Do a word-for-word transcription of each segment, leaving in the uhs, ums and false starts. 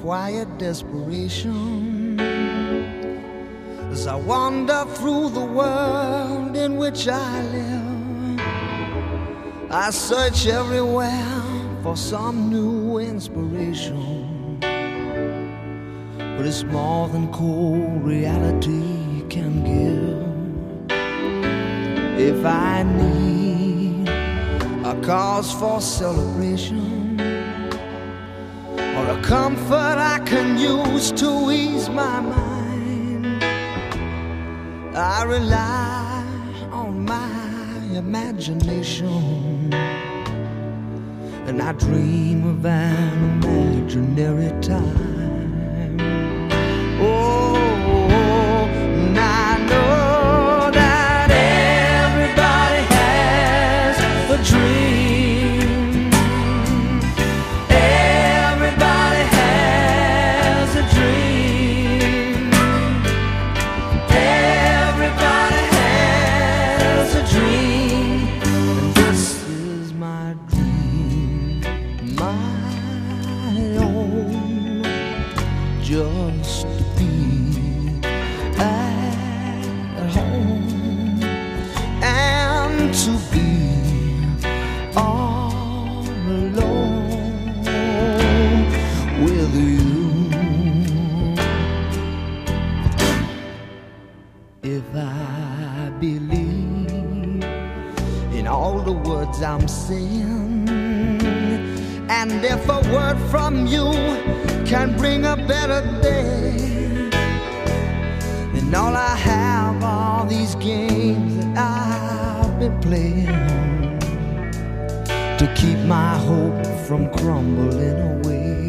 quiet desperation. As I wander through the world in which I live, I search everywhere for some new inspiration. But it's more than cold reality can give. If I need a cause for celebration, or a comfort I can use to ease my mind, I rely on my imagination, and I dream of an imaginary time. Oh, and I know that everybody has a dream. Everybody has a dream. Everybody has a dream. And this is my dream, my own, just to be at home and to be all alone with you. If I believe in all the words I'm saying, and if a word from you can bring a better day, then all I have are these games that I've been playing to keep my hope from crumbling away.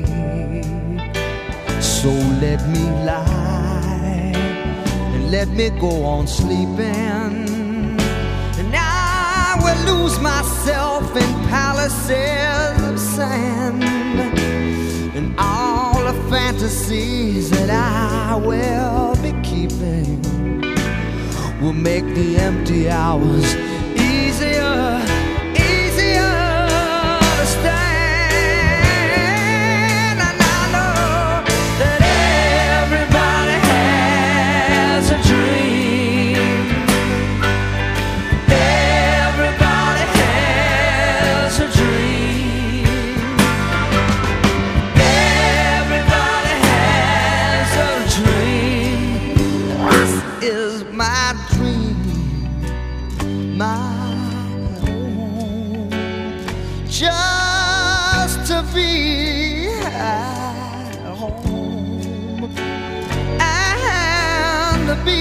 So let me lie and let me go on sleeping, and I will lose myself in palaces of sand, and all the fantasies that I will be keeping will make the empty hours easier, easier to stand. And I know that everybody has a dream. Everybody has a dream. Everybody has a dream. This is my dream, my own, just to be at home and to be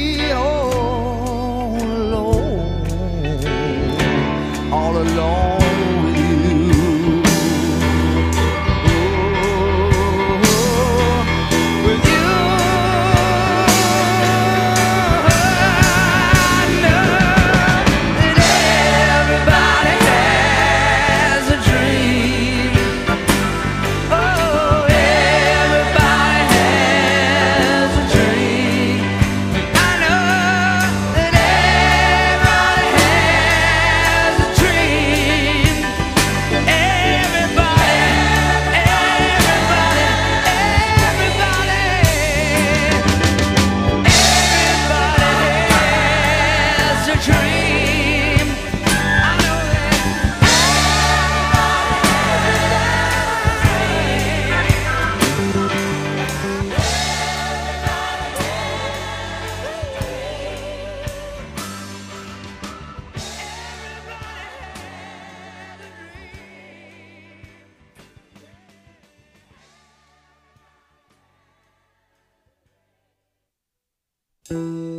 all alone, all alone with you. Oh, with you. I know that everybody has a dream. Oh, everybody has a dream. I know that everybody has a dream. Everybody, everybody, everybody, everybody has a dream. I know that everybody has a dream.